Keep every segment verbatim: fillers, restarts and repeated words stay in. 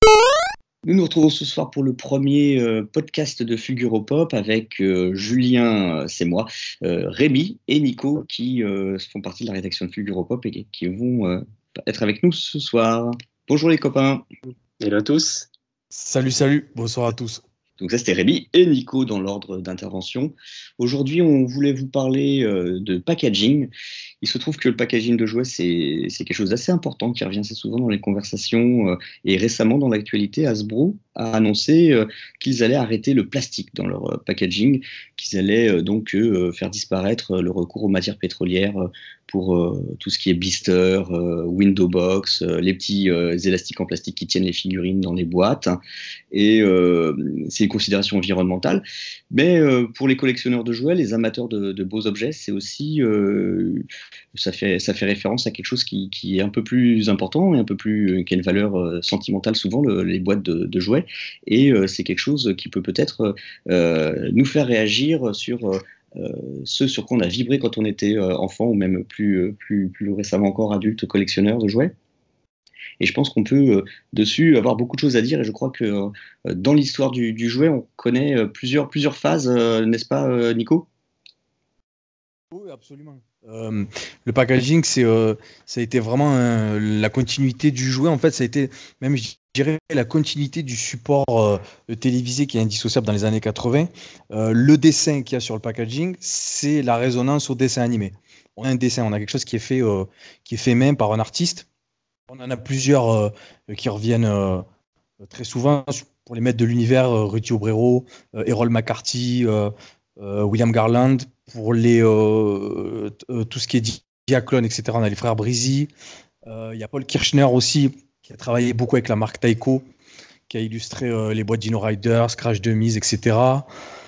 Nous nous retrouvons ce soir pour le premier euh, podcast de Fuguropop avec euh, Julien, euh, c'est moi, euh, Rémi et Nico qui euh, font partie de la rédaction de Fuguropop et qui vont euh, être avec nous ce soir. Bonjour les copains. Hello à tous. Salut, salut, bonsoir à tous. Donc ça c'était Rémi et Nico dans l'ordre d'intervention. Aujourd'hui on voulait vous parler euh, de packaging. Il se trouve que le packaging de jouets c'est, c'est quelque chose d'assez important qui revient assez souvent dans les conversations euh, et récemment dans l'actualité Hasbro a annoncé euh, qu'ils allaient arrêter le plastique dans leur euh, packaging, qu'ils allaient euh, donc euh, faire disparaître le recours aux matières pétrolières euh, pour euh, tout ce qui est blister, euh, window box, euh, les petits euh, élastiques en plastique qui tiennent les figurines dans les boîtes. Et euh, c'est une considération environnementale. Mais euh, pour les collectionneurs de jouets, les amateurs de, de beaux objets, c'est aussi euh, ça fait ça fait référence à quelque chose qui, qui est un peu plus important et un peu plus qui a une valeur euh, sentimentale souvent, le, les boîtes de, de jouets. Et euh, c'est quelque chose qui peut peut-être euh, nous faire réagir sur euh, Euh, ce sur quoi on a vibré quand on était euh, enfant ou même plus, euh, plus, plus récemment encore adulte collectionneur de jouets. Et je pense qu'on peut euh, dessus avoir beaucoup de choses à dire et je crois que euh, dans l'histoire du, du jouet on connaît euh, plusieurs, plusieurs phases, euh, n'est-ce pas euh, Nico ? Oui, absolument. Euh, le packaging, c'est, euh, ça a été vraiment euh, la continuité du jouet. En fait, ça a été même, je dirais, la continuité du support euh, télévisé qui est indissociable dans les années quatre-vingts. Euh, le dessin qu'il y a sur le packaging, c'est la résonance au dessin animé. On a un dessin, on a quelque chose qui est fait, euh, qui est fait même par un artiste. On en a plusieurs euh, qui reviennent euh, très souvent pour les maîtres de l'univers, euh, Rudy Obrero, euh, Errol McCarthy, euh, euh, William Garland. Pour les, euh, euh, tout ce qui est Diaclone, et cetera, on a les frères Brizzi. Il euh, y a Paul Kirchner aussi, qui a travaillé beaucoup avec la marque Taiko, qui a illustré euh, les boîtes Dino Riders, Crash de Mise, et cetera.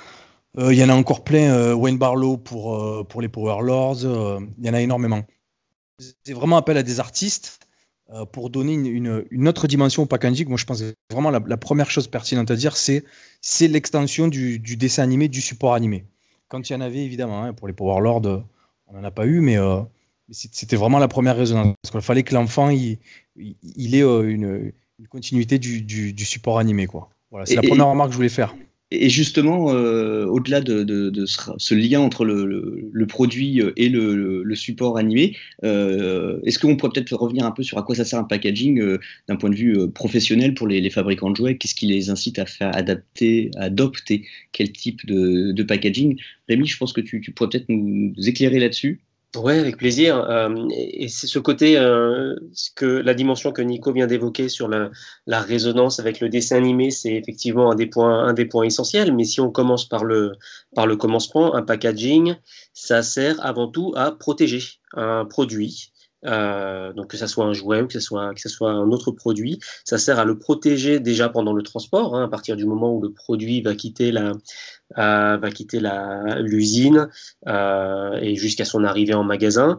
Il euh, y en a encore plein. Euh, Wayne Barlow pour, euh, pour les Power Lords. Il euh, y en a énormément. C'est vraiment appel à des artistes euh, pour donner une, une, une autre dimension au packaging. Moi, je pense que vraiment la, la première chose pertinente à dire, c'est, c'est l'extension du, du dessin animé, du support animé. Quand il y en avait, évidemment, hein, pour les Power Lords, on n'en a pas eu, mais euh, c'était vraiment la première résonance. Parce qu'il fallait que l'enfant il, il, il ait euh, une, une continuité du, du, du support animé, quoi. Voilà, c'est et, la première et, remarque que je voulais faire. Et justement, euh, au-delà de, de, de ce, ce lien entre le, le, le produit et le, le, le support animé, euh, est-ce qu'on pourrait peut-être revenir un peu sur à quoi ça sert un packaging euh, d'un point de vue euh, professionnel pour les, les fabricants de jouets ? Qu'est-ce qui les incite à faire adapter, à adopter quel type de, de packaging ? Rémi, je pense que tu, tu pourrais peut-être nous, nous éclairer là-dessus. Oui, avec plaisir. Euh, et c'est ce côté, euh, ce que la dimension que Nico vient d'évoquer sur la, la résonance avec le dessin animé, c'est effectivement un des points, un des points essentiels. Mais si on commence par le, par le commencement, un packaging, ça sert avant tout à protéger un produit. Euh, donc que ça soit un jouet ou que ça soit que ça soit un autre produit, ça sert à le protéger déjà pendant le transport, hein, à partir du moment où le produit va quitter la euh, va quitter la l'usine euh, et jusqu'à son arrivée en magasin,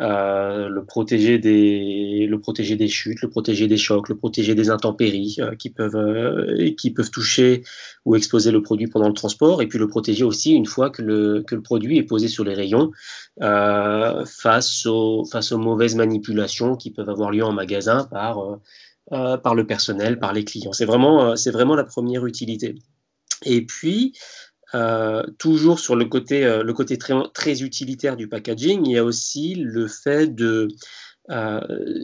euh, le protéger des le protéger des chutes, le protéger des chocs, le protéger des intempéries euh, qui peuvent euh, qui peuvent toucher ou exposer le produit pendant le transport, et puis le protéger aussi une fois que le que le produit est posé sur les rayons euh, face aux face aux mauvaises manipulations qui peuvent avoir lieu en magasin par euh, euh, par le personnel, par les clients. C'est vraiment euh, c'est vraiment la première utilité. Et puis Euh, toujours sur le côté, euh, le côté très, très utilitaire du packaging, il y a aussi le fait de, euh,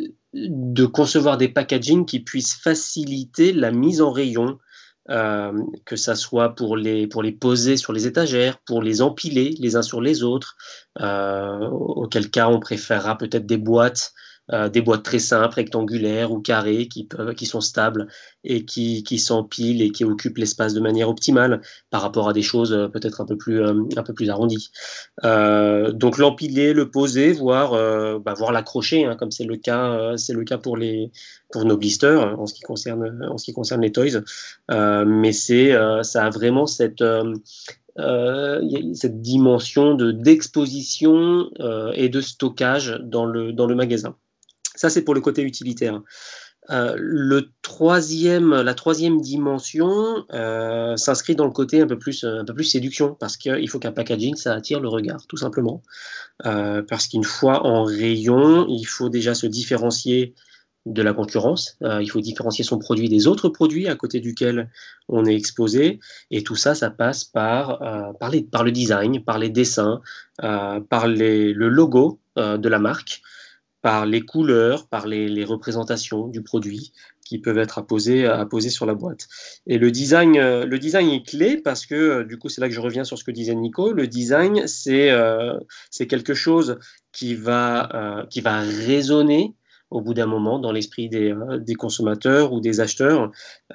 de concevoir des packagings qui puissent faciliter la mise en rayon, euh, que ça soit pour les, pour les poser sur les étagères, pour les empiler les uns sur les autres, euh, auquel cas on préférera peut-être des boîtes Euh, des boîtes très simples, rectangulaires ou carrées, qui, peuvent, qui sont stables et qui, qui s'empilent et qui occupent l'espace de manière optimale par rapport à des choses euh, peut-être un peu plus, euh, un peu plus arrondies. Euh, donc l'empiler, le poser, voire, euh, bah, voire l'accrocher, hein, comme c'est le cas, euh, c'est le cas pour, les, pour nos blisters en ce qui concerne, en ce qui concerne les toys. Euh, mais c'est, euh, ça a vraiment cette... Euh, Euh, y a cette dimension de, d'exposition euh, et de stockage dans le, dans le magasin. Ça, c'est pour le côté utilitaire. Euh, le troisième, la troisième dimension euh, s'inscrit dans le côté un peu plus, un peu plus séduction, parce qu'il faut qu'un packaging, ça attire le regard, tout simplement. Euh, parce qu'une fois en rayon, il faut déjà se différencier de la concurrence. Euh, il faut différencier son produit des autres produits à côté duquel on est exposé. Et tout ça, ça passe par, euh, par, les, par le design, par les dessins, euh, par les, le logo euh, de la marque, par les couleurs, par les, les représentations du produit qui peuvent être apposées, apposées sur la boîte. Et le design, euh, le design est clé parce que, euh, du coup, c'est là que je reviens sur ce que disait Nico. Le design, c'est euh, c'est quelque chose qui va, euh, qui va résonner au bout d'un moment dans l'esprit des, euh, des consommateurs ou des acheteurs.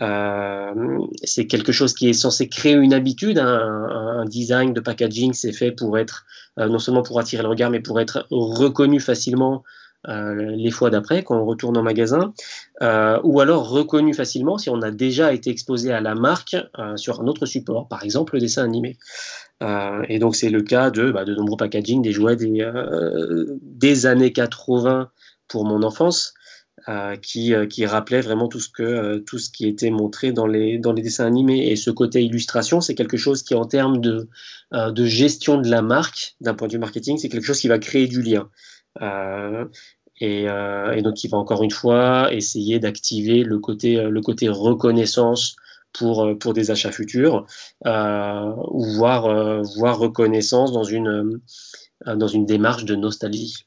Euh, c'est quelque chose qui est censé créer une habitude. Hein. Un, un design de packaging, c'est fait pour être, euh, non seulement pour attirer le regard, mais pour être reconnu facilement euh, les fois d'après, quand on retourne en magasin, euh, ou alors reconnu facilement si on a déjà été exposé à la marque euh, sur un autre support, par exemple le dessin animé. Euh, et donc c'est le cas de, bah, de nombreux packaging des jouets des, euh, des années quatre-vingts pour mon enfance, euh, qui, euh, qui rappelait vraiment tout ce, que, euh, tout ce qui était montré dans les, dans les dessins animés. Et ce côté illustration, c'est quelque chose qui, en termes de, euh, de gestion de la marque, d'un point de vue marketing, c'est quelque chose qui va créer du lien. Euh, et, euh, et donc, il va encore une fois essayer d'activer le côté, le côté reconnaissance pour, pour des achats futurs, euh, ou voire, euh, voire reconnaissance dans une, euh, dans une démarche de nostalgie.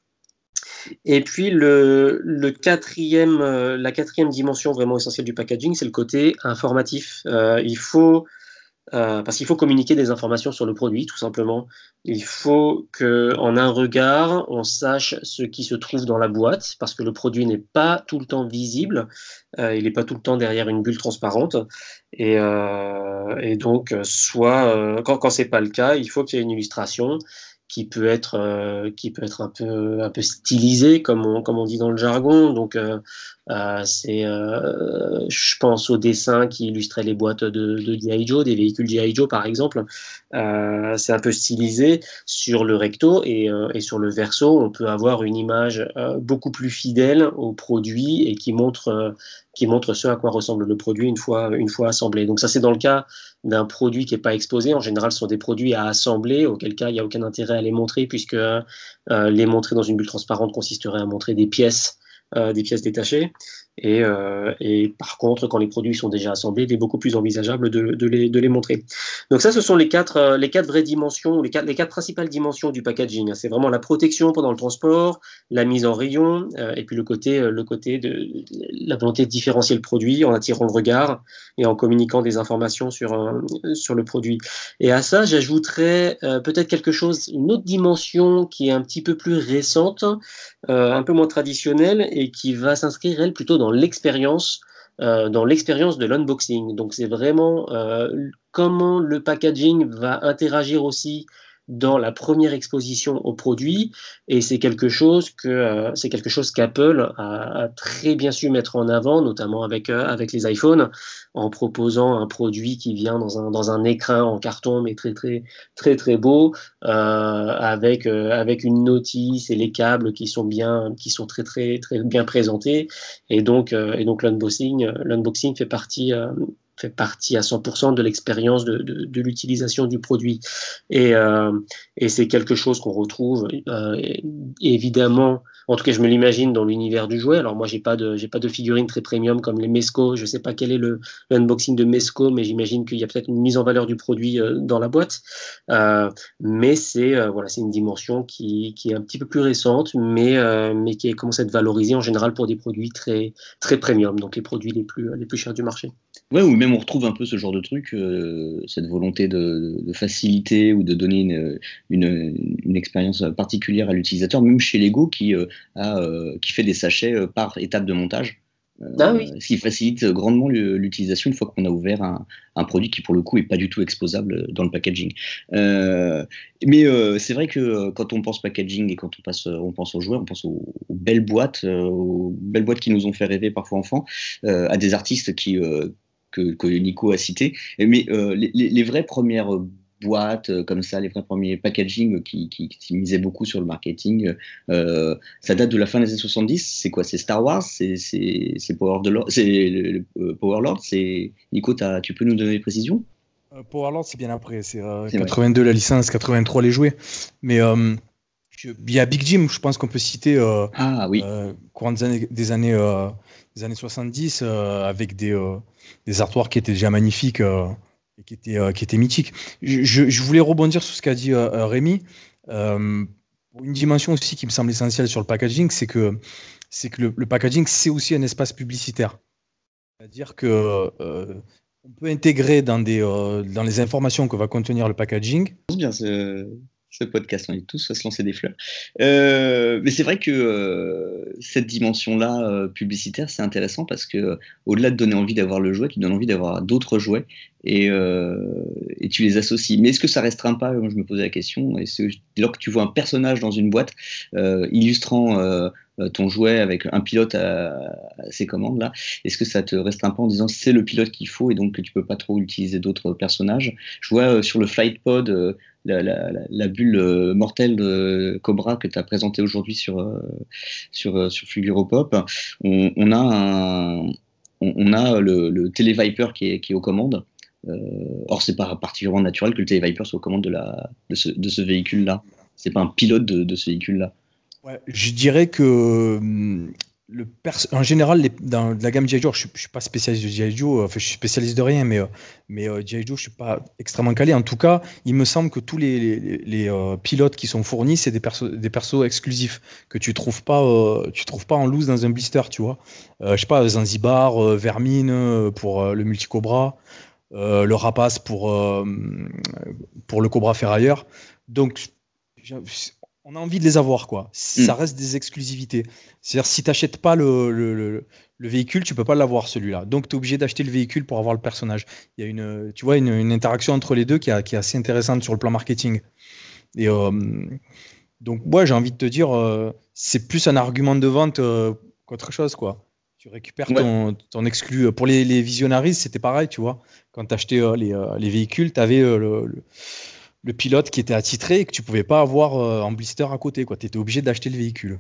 Et puis le, le quatrième, euh, la quatrième dimension vraiment essentielle du packaging, c'est le côté informatif. Euh, il faut, euh, parce qu'il faut communiquer des informations sur le produit, tout simplement. Il faut que, en un regard, on sache ce qui se trouve dans la boîte, parce que le produit n'est pas tout le temps visible, euh, il n'est pas tout le temps derrière une bulle transparente. Et, euh, et donc, soit euh, quand, quand c'est pas le cas, il faut qu'il y ait une illustration qui peut être euh, qui peut être un peu un peu stylisé, comme on comme on dit dans le jargon. Donc euh, euh, c'est euh, je pense aux dessins qui illustraient les boîtes de, de G I. Joe, des véhicules G I. Joe par exemple. Euh, c'est un peu stylisé sur le recto, et, euh, et sur le verso on peut avoir une image euh, beaucoup plus fidèle au produit et qui montre euh, qui montre ce à quoi ressemble le produit une fois une fois assemblé. Donc ça, c'est dans le cas d'un produit qui n'est pas exposé. En général, ce sont des produits à assembler, auquel cas il n'y a aucun intérêt à les montrer, puisque euh, les montrer dans une bulle transparente consisterait à montrer des pièces, euh, des pièces détachées. Et, euh, et par contre, quand les produits sont déjà assemblés, il est beaucoup plus envisageable de, de, les, de les montrer. Donc ça, ce sont les quatre, euh, les quatre vraies dimensions, les quatre, les quatre principales dimensions du packaging. C'est vraiment la protection pendant le transport, la mise en rayon, euh, et puis le côté, euh, le côté de, de la volonté de différencier le produit en attirant le regard et en communiquant des informations sur, euh, sur le produit. Et à ça, j'ajouterais euh, peut-être quelque chose, une autre dimension qui est un petit peu plus récente, euh, un peu moins traditionnelle, et qui va s'inscrire, elle, plutôt dans dans l'expérience, euh, dans l'expérience de l'unboxing. Donc c'est vraiment euh, comment le packaging va interagir aussi dans la première exposition au produit, et c'est quelque chose que euh, c'est quelque chose qu'Apple a, a très bien su mettre en avant, notamment avec euh, avec les iPhones, en proposant un produit qui vient dans un dans un écrin en carton, mais très très très très beau, euh, avec euh, avec une notice et les câbles qui sont bien qui sont très très très bien présentés. Et donc euh, et donc l'unboxing l'unboxing fait partie euh, fait partie à cent pour cent de l'expérience de, de, de l'utilisation du produit. Et, euh, et c'est quelque chose qu'on retrouve euh, évidemment, en tout cas je me l'imagine, dans l'univers du jouet. Alors moi j'ai pas de j'ai pas de figurines très premium comme les Mezco, je sais pas quel est le l'unboxing de Mezco, mais j'imagine qu'il y a peut-être une mise en valeur du produit euh, dans la boîte. Euh, mais c'est euh, voilà, c'est une dimension qui, qui est un petit peu plus récente, mais euh, mais qui commence à être valorisée en général pour des produits très très premium, donc les produits les plus les plus chers du marché. Ouais, ou même on retrouve un peu ce genre de truc, euh, cette volonté de, de faciliter ou de donner une, une, une expérience particulière à l'utilisateur, même chez Lego qui, euh, a, euh, qui fait des sachets euh, par étape de montage, euh, Ah oui. ce qui facilite grandement l'utilisation une fois qu'on a ouvert un, un produit qui pour le coup est pas du tout exposable dans le packaging. Euh, mais euh, c'est vrai que euh, quand on pense packaging et quand on, passe, on pense aux jouets, on pense aux, aux belles boîtes, euh, aux belles boîtes qui nous ont fait rêver parfois enfants, euh, à des artistes qui... Euh, Que, que Nico a cité, mais euh, les, les vraies premières boîtes euh, comme ça, les vrais premiers packaging qui, qui, qui misaient beaucoup sur le marketing, euh, ça date de la fin des années soixante-dix. C'est quoi? C'est Star Wars? C'est Power Lord? C'est le, le Power Lord? C'est Nico, tu peux nous donner des précisions? euh, Power Lord, c'est bien après. C'est euh, quatre-vingt-deux vrai. La licence, quatre-vingt-trois les jouets. Mais euh, Je- Il y a Big Jim, je pense qu'on peut citer euh, Ah oui. euh, courant des années, des années, euh, des années soixante-dix euh, avec des, euh, des artworks qui étaient déjà magnifiques euh, et qui étaient, euh, qui étaient mythiques. Je, je- je voulais rebondir sur ce qu'a dit euh, euh, Rémi. Euh, pour une dimension aussi qui me semble essentielle sur le packaging, c'est que, c'est que le, le packaging, c'est aussi un espace publicitaire. C'est-à-dire que euh, on peut intégrer dans, des, euh, dans les informations que va contenir le packaging. C'est bien ce, ce podcast, on est tous à se lancer des fleurs. Euh, mais c'est vrai que euh, cette dimension-là euh, publicitaire, c'est intéressant parce que euh, au-delà de donner envie d'avoir le jouet, tu donnes envie d'avoir d'autres jouets et, euh, et tu les associes. Mais est-ce que ça restreint pas, moi je me posais la question, est-ce que dès lors que tu vois un personnage dans une boîte euh, illustrant euh, ton jouet avec un pilote à, à ses commandes là, est-ce que ça te restreint pas en disant c'est le pilote qu'il faut et donc que tu peux pas trop utiliser d'autres personnages? Je vois euh, sur le Flight Pod euh, la, la, la, la bulle euh, mortelle de Cobra que tu as présentée aujourd'hui sur, euh, sur, euh, sur Figuropop. On, on a, un, on, on a le, le Téléviper qui est, qui est aux commandes. Euh, or, c'est pas particulièrement naturel que le Téléviper soit aux commandes de, la, de ce, de ce véhicule-là. C'est pas un pilote de, de ce véhicule-là. Ouais, je dirais que hum, le pers- en général, les- dans la gamme G I. Joe, je ne suis pas spécialiste de G I. Joe, enfin, je suis spécialiste de rien, mais, euh, mais euh, G I. Joe, je ne suis pas extrêmement calé. En tout cas, il me semble que tous les, les, les, euh, pilotes qui sont fournis, c'est des persos, des persos exclusifs que tu ne trouves pas, euh, tu trouves pas en loose dans un blister, tu vois. Euh, je sais pas, Zanzibar, euh, Vermine euh, pour euh, le multi-cobra, euh, le Rapace pour, euh, pour le Cobra Ferrailleur. Donc, j'ai- on a envie de les avoir, quoi. Ça Mm. reste des exclusivités. C'est-à-dire, si tu n'achètes pas le, le, le- le véhicule, tu peux pas l'avoir, celui-là. Donc, tu es obligé d'acheter le véhicule pour avoir le personnage. Il y a une, tu vois, une, une interaction entre les deux qui, a- qui est assez intéressante sur le plan marketing. Et euh, donc, moi, j'ai envie de te dire, euh, c'est plus un argument de vente euh, qu'autre chose, quoi. Tu récupères Ouais. ton, ton exclu. Pour les, les visionnaries, c'était pareil, tu vois. Quand tu achetais euh, les, euh, les véhicules, tu avais le, le- le pilote qui était attitré et que tu pouvais pas avoir euh, en blister à côté, quoi. Tu étais obligé d'acheter le véhicule.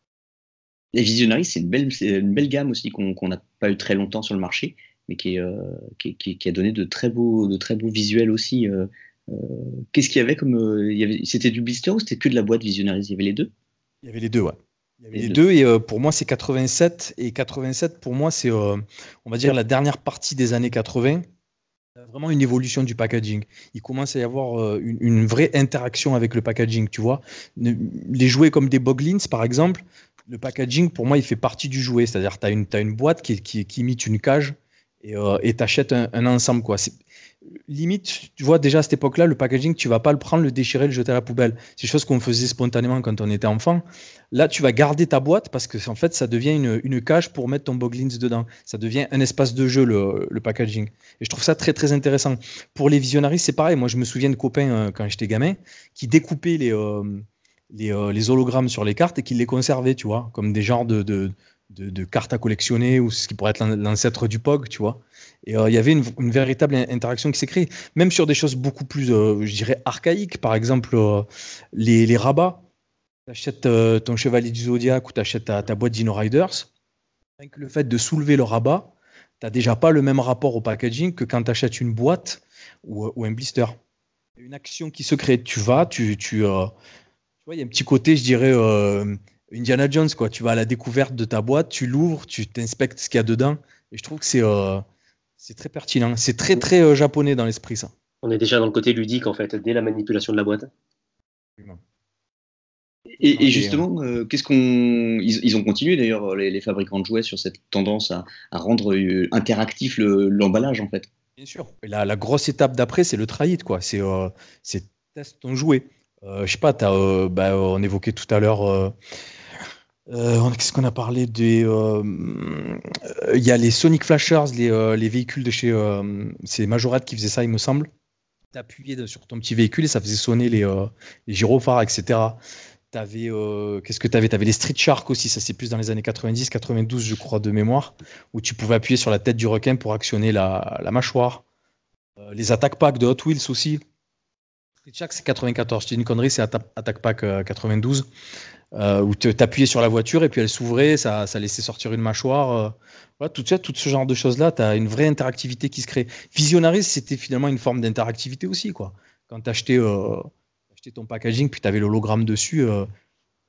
Les Visionaries, c'est une belle, c'est une belle gamme aussi qu'on qu'on n'a pas eu très longtemps sur le marché, mais qui, est, euh, qui, qui- qui a donné de très beaux, de très beaux visuels aussi. euh, euh, Qu'est-ce qu'il y avait comme. euh, il y avait, c'était du blister ou c'était que de la boîte Visionaries? Il y avait les deux? Il y avait les deux, ouais. Il y avait Les les deux. deux et euh, pour moi c'est quatre-vingt-sept et quatre-vingt-sept pour moi c'est euh, on va dire la dernière partie des années quatre-vingts. Il y a vraiment une évolution du packaging. Il commence à y avoir euh, une, une vraie interaction avec le packaging, tu vois. Ne- Les jouets comme des Boglins, par exemple, le packaging, pour moi, il fait partie du jouet. C'est-à-dire, tu as une, t'as une boîte qui, qui, qui imite une cage et tu achètes un, un ensemble, quoi. C'est- Limite, tu vois, déjà à cette époque-là, le packaging, tu vas pas le prendre, le déchirer, le jeter à la poubelle. C'est des choses qu'on faisait spontanément quand on était enfant. Là, tu vas garder ta boîte parce que en fait, ça devient une, une cage pour mettre ton Boglins dedans. Ça devient un espace de jeu, le, le packaging. Et je trouve ça très, très intéressant. Pour les visionnaries, c'est pareil. Moi, je me souviens de copains, euh, quand j'étais gamin, qui découpaient les, euh, les, euh, les hologrammes sur les cartes et qui les conservaient, tu vois, comme des genres de, de, de, de cartes à collectionner ou ce qui pourrait être l'an- l'ancêtre du P O G, tu vois. Et euh, il y avait une, une véritable in- interaction qui s'est créée, même sur des choses beaucoup plus, euh, je dirais, archaïques. Par exemple, euh, les, les rabats. Tu achètes euh, ton Chevalier du Zodiaque ou tu achètes ta, ta boîte Dino Riders. Rien que le fait de soulever le rabat, tu n'as déjà pas le même rapport au packaging que quand tu achètes une boîte ou, ou un blister. Il y a une action qui se crée. Tu vas, tu, tu, euh, tu vois, il y a un petit côté, je dirais, euh, Indiana Jones, quoi. Tu vas à la découverte de ta boîte, tu l'ouvres, tu t'inspectes ce qu'il y a dedans. Et je trouve que c'est euh, c'est très pertinent. C'est très, très euh, japonais dans l'esprit, ça. On est déjà dans le côté ludique, en fait, dès la manipulation de la boîte. Et, et Et, justement, euh, qu'est-ce qu'on. Ils, ils ont continué d'ailleurs, les, les fabricants de jouets, sur cette tendance à, à rendre euh, interactif le- l'emballage, en fait. Bien sûr. Et la, la grosse étape d'après, c'est le try it, quoi. C'est euh, c'est teste ton jouet. Euh, je sais pas, t'as, euh, bah, on évoquait tout à l'heure. euh, euh, on- qu'est-ce qu'on a parlé des. euh, euh, Il y a les Sonic Flashers, les, euh, les véhicules de chez. euh, c'est Majorette qui faisait ça, il me semble. T'appuyais sur ton petit véhicule et ça faisait sonner les, euh, les gyrophares, et cetera. T'avais, euh, qu'est-ce que tu avais? Tu avais les Street Shark aussi, ça c'est plus dans les années quatre-vingt-dix, quatre-vingt-douze, je crois, de mémoire, où tu pouvais appuyer sur la tête du requin pour actionner la, la mâchoire. Euh, les Attack Pack de Hot Wheels aussi. Street Shark c'est quatre-vingt-quatorze, je dis une connerie, c'est Atta- Attack Pack euh, quatre-vingt-douze, euh, où tu appuyais sur la voiture et puis elle s'ouvrait, ça, ça laissait sortir une mâchoire. euh. Voilà, tout, ça, tout ce genre de choses-là, tu as une vraie interactivité qui se crée. Visionaries, c'était finalement une forme d'interactivité aussi, quoi. Quand tu achetais, euh, achetais ton packaging, puis tu avais l'hologramme dessus, euh,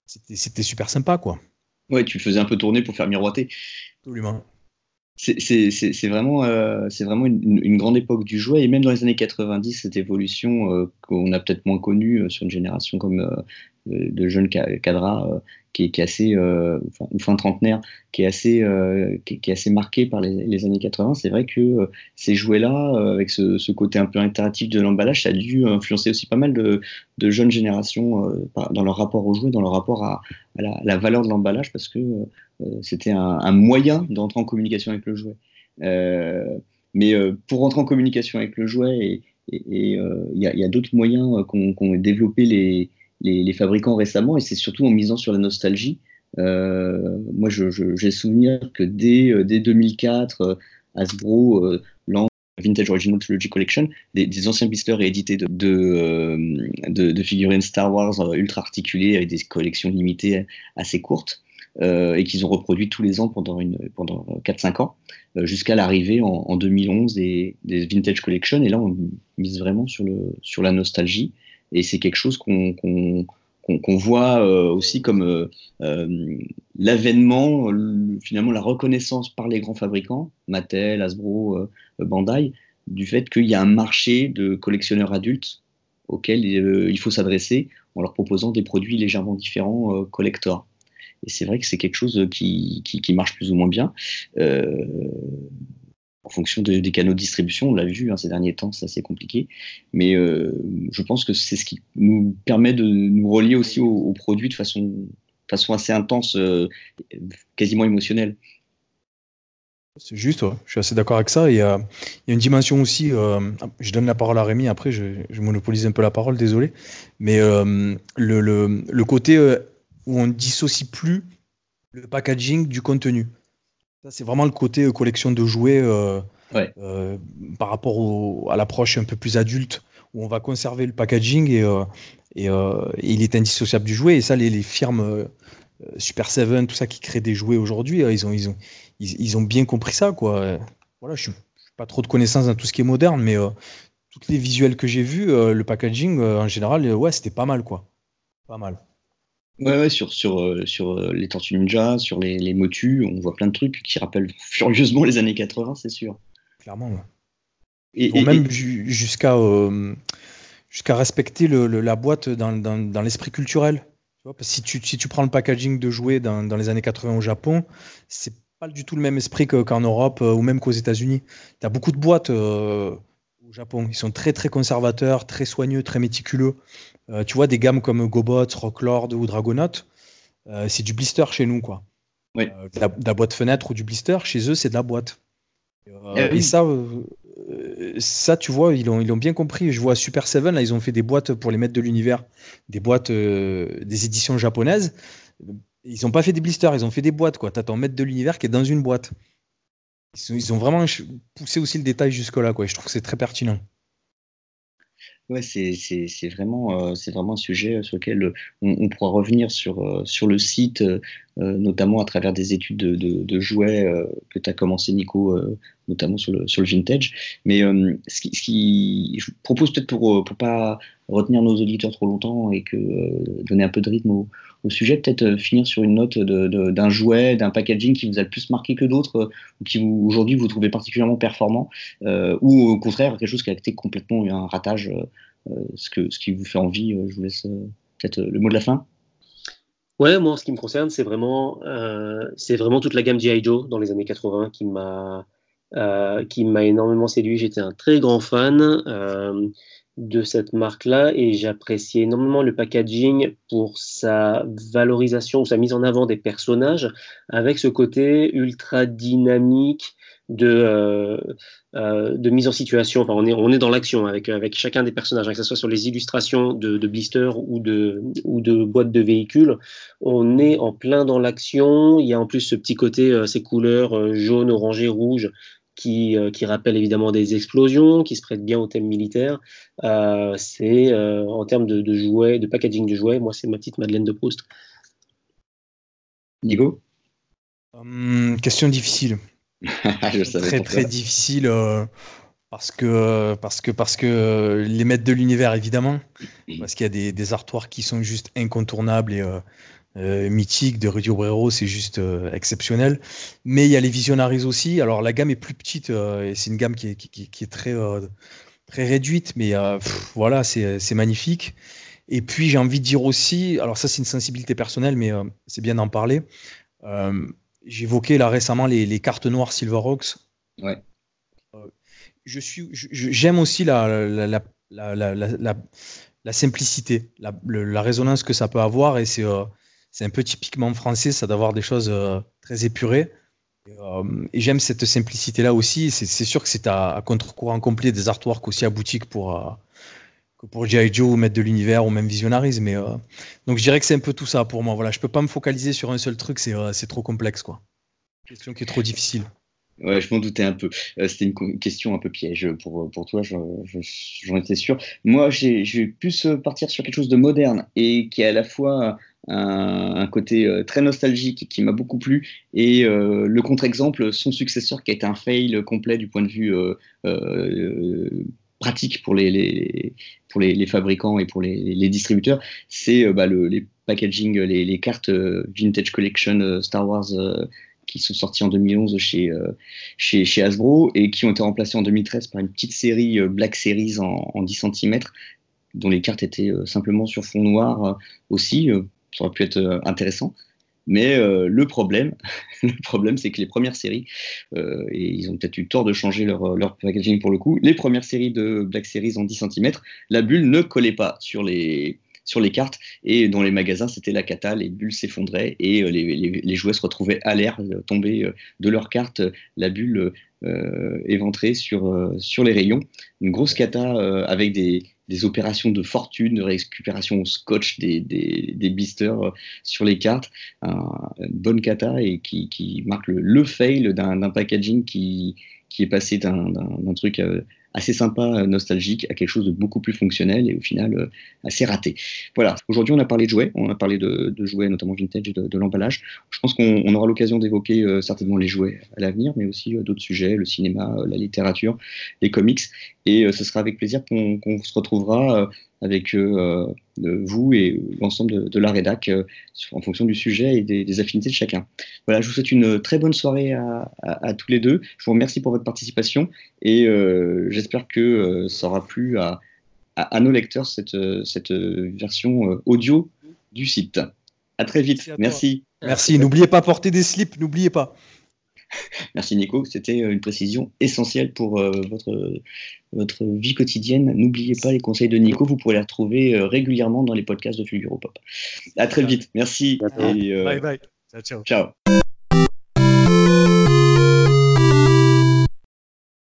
c'était, c'était super sympa, quoi. Ouais, tu le faisais un peu tourner pour faire miroiter. Absolument. C'est, c'est, c'est, c'est vraiment, euh, c'est vraiment une, une grande époque du jouet, et même dans les années quatre-vingt-dix, cette évolution euh, qu'on a peut-être moins connue euh, sur une génération comme euh, de jeunes ca- cadras, euh, qui, est, qui est assez, euh, enfin, ou fin trentenaire, qui est assez, euh, qui, qui est assez marquée par les, les années quatre-vingts. C'est vrai que euh, ces jouets-là, euh, avec ce, ce côté un peu interactif de l'emballage, ça a dû influencer aussi pas mal de, de jeunes générations euh, par- dans leur rapport aux jouets, dans leur rapport à, à la, la valeur de l'emballage, parce que euh, euh, c'était un, un moyen d'entrer en communication avec le jouet. Euh, mais euh, pour rentrer en communication avec le jouet, et il et, et, euh, y a, y a d'autres moyens euh, qu'ont qu'ont développé les, les, les fabricants récemment, et c'est surtout en misant sur la nostalgie. Euh, moi, je, je, j'ai souvenir que dès, euh, dès deux mille quatre, euh, Hasbro euh, lance Vintage Original Trilogy Collection, des, des anciens blisters réédités de, de, euh, de, de figurines Star Wars euh, ultra articulées avec des collections limitées assez courtes. Euh, et qu'ils ont reproduit tous les ans pendant, une, pendant quatre cinq ans, euh, jusqu'à l'arrivée en, en deux mille onze des, des Vintage Collection. Et là, on mise vraiment sur, le, sur la nostalgie. Et c'est quelque chose qu'on qu'on, qu'on, qu'on voit euh, aussi comme euh, euh, l'avènement, le, finalement la reconnaissance par les grands fabricants, Mattel, Hasbro, euh, Bandai, du fait qu'il y a un marché de collectionneurs adultes auquel euh, il faut s'adresser en leur proposant des produits légèrement différents euh, collector. Et c'est vrai que c'est quelque chose qui, qui, qui marche plus ou moins bien. Euh, en fonction de, des canaux de distribution, on l'a vu hein, ces derniers temps, c'est assez compliqué. Mais euh, je pense que c'est ce qui nous permet de nous relier aussi aux, aux produits de façon, façon assez intense, euh, quasiment émotionnelle. C'est juste, ouais. Je suis assez d'accord avec ça. Il y a, il y a une dimension aussi, euh, je donne la parole à Rémi, après je, je monopolise un peu la parole, désolé. Mais euh, le, le, le côté euh, où on ne dissocie plus le packaging du contenu. Ça, c'est vraiment le côté euh, collection de jouets euh, Ouais. euh, par rapport au, à l'approche un peu plus adulte, où on va conserver le packaging et, euh, et, euh, et il est indissociable du jouet. Et ça, les, les firmes euh, Super Seven, tout ça qui créent des jouets aujourd'hui, euh, ils, ont, ils, ont, ils, ils ont bien compris ça, quoi. Euh, Voilà, je n'ai pas trop de connaissances dans tout ce qui est moderne, mais euh, toutes les visuels que j'ai vus, euh, le packaging, euh, en général, euh, ouais, c'était pas mal, quoi. Pas mal. Ouais, ouais, sur, sur, euh, sur euh, les Tortues Ninja, sur les, les Motus, on voit plein de trucs qui rappellent furieusement les années quatre-vingts, c'est sûr. Clairement, ouais. Et, Ils vont et, même et... ju- jusqu'à euh, jusqu'à respecter le, le- la boîte dans, dans, dans l'esprit culturel. Tu vois, parce que si tu, si tu prends le packaging de jouets dans, dans les années quatre-vingts au Japon, c'est pas du tout le même esprit que- qu'en Europe euh, ou même qu'aux États-Unis. Tu as beaucoup de boîtes euh, au Japon. Ils sont très très conservateurs, très soigneux, très méticuleux. Euh, tu vois, des gammes comme Gobots, Rocklord ou Dragonaut, euh, c'est du blister chez nous, quoi. Ouais. Euh, de, la, de la boîte fenêtre ou du blister, chez eux, c'est de la boîte. Ah Euh, et oui. ça, euh, ça, tu vois, ils l'ont ils l'ont bien compris. Je vois Super Seven, là, ils ont fait des boîtes pour les maîtres de l'univers, des boîtes, euh, des éditions japonaises. Ils n'ont pas fait des blisters, ils ont fait des boîtes, quoi. T'as ton maître de l'univers qui est dans une boîte. Ils, sont- ils ont vraiment ch- poussé aussi le détail jusque-là, quoi. Et je trouve que c'est très pertinent. Ouais, c'est c'est- c'est vraiment, euh, c'est vraiment un sujet sur lequel euh, on, on pourra revenir sur, euh, sur le site, euh, euh, notamment à travers des études de, de, de jouets euh, que tu as commencé, Nico, euh, notamment sur le, sur le vintage. Mais euh, ce qui, ce qui, je propose peut-être pour ne pas retenir nos auditeurs trop longtemps et que, euh, donner un peu de rythme au, au sujet, peut-être euh, finir sur une note de, de, d'un jouet, d'un packaging qui vous a le plus marqué que d'autres, euh, ou qui vous, aujourd'hui vous trouvez particulièrement performant, euh, ou au contraire quelque chose qui a été complètement un ratage. Euh, euh, ce, que, ce qui vous fait envie, euh, je vous laisse euh, peut-être euh, le mot de la fin. Ouais, moi, en ce qui me concerne, c'est vraiment, euh, c'est vraiment toute la gamme G I. Joe dans les années quatre-vingts qui m'a, euh, qui m'a énormément séduit. J'étais un très grand fan euh, de cette marque-là et j'appréciais énormément le packaging pour sa valorisation ou sa mise en avant des personnages avec ce côté ultra dynamique de, euh, euh, de mise en situation. Enfin, on est, on est dans l'action avec, avec chacun des personnages, hein, que ce soit sur les illustrations de, de blisters ou de, ou de boîtes de véhicules. On est en plein dans l'action. Il y a en plus ce petit côté, euh, ces couleurs euh, jaune, orangé, rouge, qui, euh, qui rappellent évidemment des explosions, qui se prêtent bien au thème militaire. Euh, c'est euh, en termes de, de jouets, de packaging de jouets, moi c'est ma petite Madeleine de Proust. Nico. Hum, question difficile. Je savais Très pourquoi. très difficile euh, parce que parce que parce que les maîtres de l'univers évidemment, parce qu'il y a des, des artoirs qui sont juste incontournables et euh, euh, mythique de Rudy Obrero, c'est juste euh, exceptionnel. Mais il y a les Visionaries aussi. Alors la gamme est plus petite euh, et c'est une gamme qui est, qui, qui est très, euh, très réduite, mais euh, pff, voilà, c'est, c'est magnifique. Et puis j'ai envie de dire aussi, alors ça c'est une sensibilité personnelle, mais euh, c'est bien d'en parler. Euh, J'évoquais là récemment les, les cartes noires Silverhawks. Ouais. Euh, je suis, je- j'aime aussi la, la, la, la, la, la, la- la simplicité, la, le- la résonance que ça peut avoir, et c'est euh, c'est un peu typiquement français, ça d'avoir des choses euh, très épurées. Et, euh, et j'aime cette simplicité-là aussi. C'est c'est sûr que c'est à, à contre-courant complet des artworks aussi à boutique pour, euh, que pour G I. Joe ou Maître de l'Univers ou même Visionaries. Mais, euh, donc je dirais que c'est un peu tout ça pour moi. Voilà, je peux pas me focaliser sur un seul truc, c'est euh, c'est trop complexe, quoi. Question qui est trop difficile. Ouais, je m'en doutais un peu. Euh, c'était une co- question un peu piège pour, pour toi, je- je- j'en étais sûr. Moi, j'ai, je vais plus euh, partir sur quelque chose de moderne et qui a à la fois un, un côté euh, très nostalgique qui m'a beaucoup plu et euh, le contre-exemple, son successeur qui a été un fail complet du point de vue euh, euh, pratique pour les, les, pour les, les fabricants et pour les, les distributeurs, c'est euh, bah, le, les packaging, les, les cartes euh, Vintage Collection euh, Star Wars euh, qui sont sortis en deux mille onze chez, euh, chez, chez Hasbro et qui ont été remplacés en deux mille treize par une petite série euh, Black Series en, en dix centimètres, dont les cartes étaient euh, simplement sur fond noir euh, aussi. Euh, ça aurait pu être euh, intéressant. Mais euh, le problème, le problème, c'est que les premières séries, euh, et ils ont peut-être eu tort de changer leur, leur packaging pour le coup, les premières séries de Black Series en dix centimètres, la bulle ne collait pas sur les, sur les cartes, et dans les magasins, c'était la cata, les bulles s'effondraient, et euh, les, les, les jouets se retrouvaient à l'air, euh, tombés euh, de leurs cartes, la bulle euh, éventrée sur, euh, sur les rayons. Une grosse cata euh, avec des des opérations de fortune, de récupération au scotch des, des, des blisters euh, sur les cartes, un, une bonne cata et qui, qui marque le, le fail d'un, d'un packaging qui, qui est passé d'un, d'un, d'un truc euh, assez sympa, nostalgique, à quelque chose de beaucoup plus fonctionnel et au final euh, assez raté. Voilà, aujourd'hui on a parlé de jouets, on a parlé de, de jouets notamment vintage et de, de l'emballage. Je pense qu'on on aura l'occasion d'évoquer euh, certainement les jouets à l'avenir, mais aussi euh, d'autres sujets, le cinéma, euh, la littérature, les comics. Et euh, ce sera avec plaisir qu'on, qu'on se retrouvera euh, avec euh, euh, vous et l'ensemble de, de la rédac euh, en fonction du sujet et des, des affinités de chacun. Voilà, je vous souhaite une très bonne soirée à, à, à tous les deux. Je vous remercie pour votre participation et euh, j'espère que euh, ça aura plu à, à, à nos lecteurs cette, cette version euh, audio du site. À très vite. Merci. Merci. Merci. N'oubliez pas porter des slips, n'oubliez pas. Merci Nico, c'était une précision essentielle pour euh, votre, votre vie quotidienne. N'oubliez pas les conseils de Nico, vous pourrez les retrouver euh, régulièrement dans les podcasts de Fulguropop. À très vite, merci. Et, euh, bye bye. Ciao, ciao. Ciao.